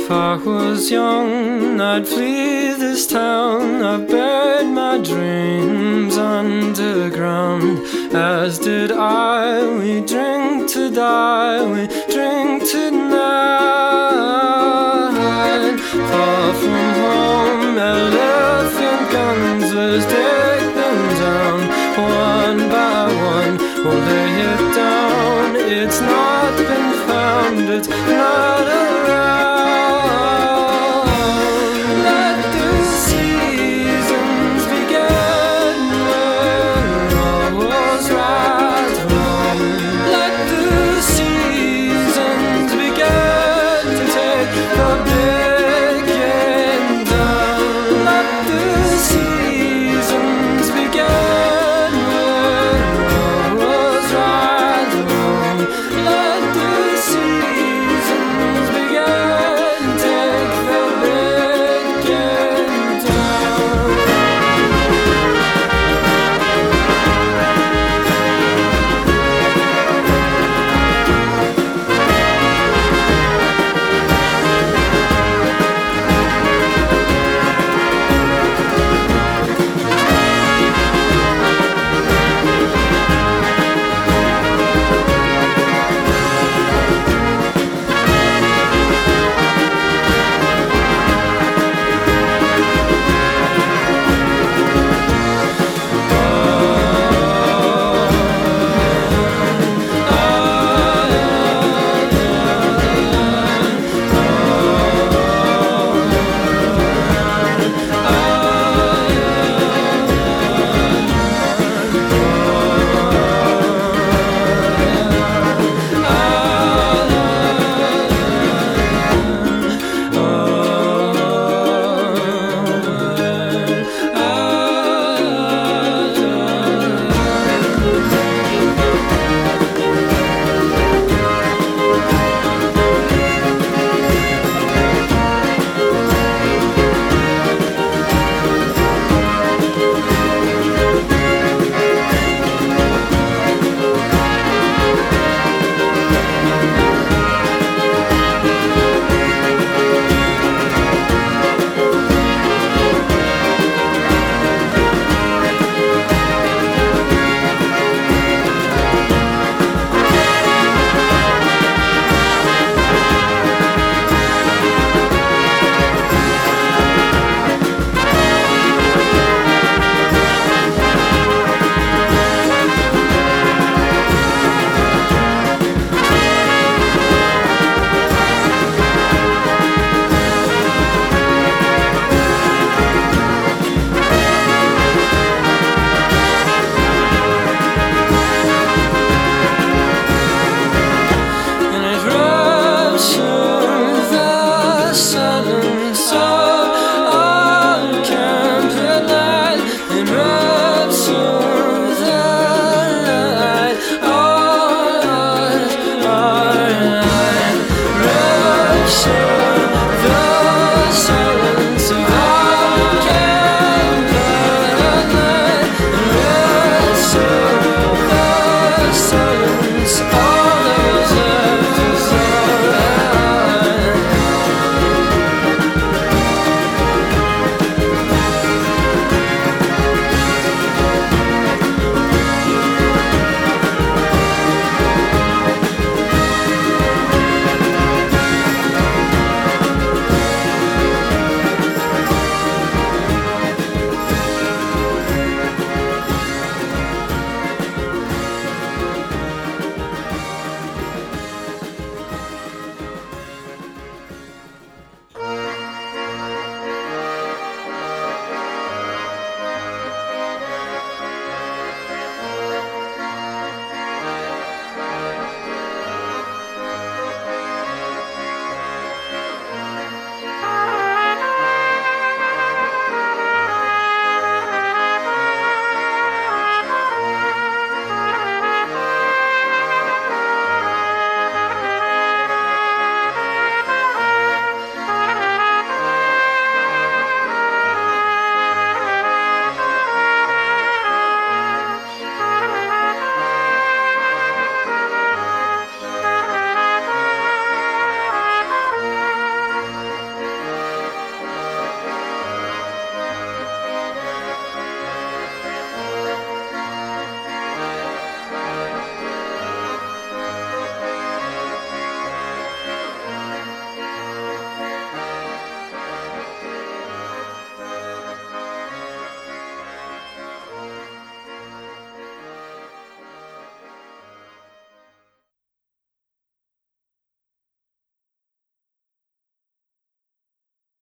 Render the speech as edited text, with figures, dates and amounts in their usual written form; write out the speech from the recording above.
If I was young, I'd flee this town. I've buried my dreams underground, as did I. We drink to die, we drink tonight. Far from home, elephant guns, let's take them down. One by one, we'll lay it down. It's not been found, it's not around. Let the seasons begin when all was right wrong. Let the seasons begin to take the beginning down. Let the seasons begin when all was right wrong. Let the seasons begin, take the beginning down. So